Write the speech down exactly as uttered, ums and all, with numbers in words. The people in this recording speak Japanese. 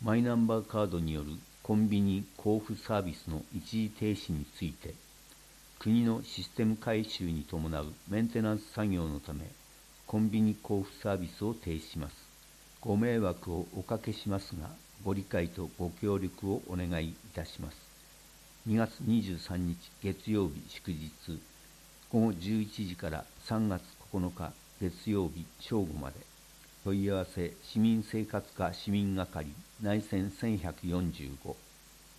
マイナンバーカードによるコンビニ交付サービスの一時停止について、国のシステム改修に伴うメンテナンス作業のため、コンビニ交付サービスを停止します。ご迷惑をおかけしますが、ご理解とご協力をお願いいたします。にがつにじゅうさんにち月曜日祝日、ごごじゅういちじからさんがつここのか月曜日正午まで。問い合わせ市民生活課市民係内線せんひゃくよんじゅうご。